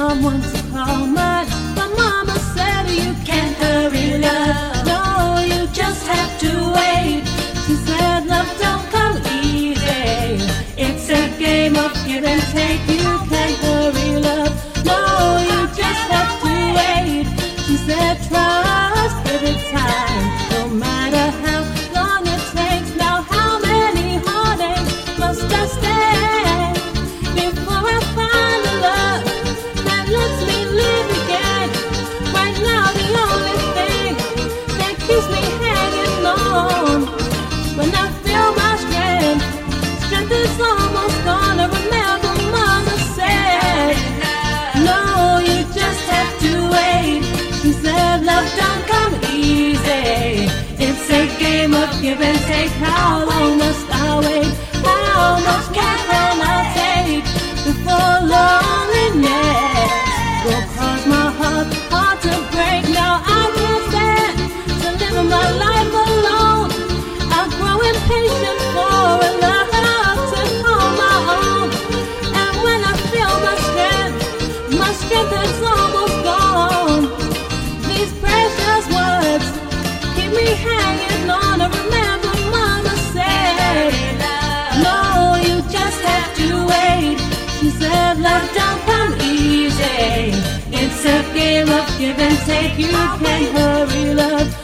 someone to call mine. But mama said you can't hurry love. No, you just have to wait. She said love don't come easy. It's a game of give and take. You can't hurry love. No, you just have to wait. She said trust every time, no matter how long it takes. Now how many heartaches must I stand before I find a love that lets me live again? Right now the only thing that keeps me hanging on, when I feel my strength is almost gone. I remember mama said, no, you just have to wait. She said love don't come easy. It's a game of give and take. How long must I wait? How much can I take before loneliness will cause my heart to break? Now I can't stand to live my life alone. I grow impatient for a love to call my own. And when I feel my strength is almost gone. These precious words keep me hanging on. I remember mama said, no, you just have to wait. She said love don't come easy. It's a game of give and take. You can't hurry love.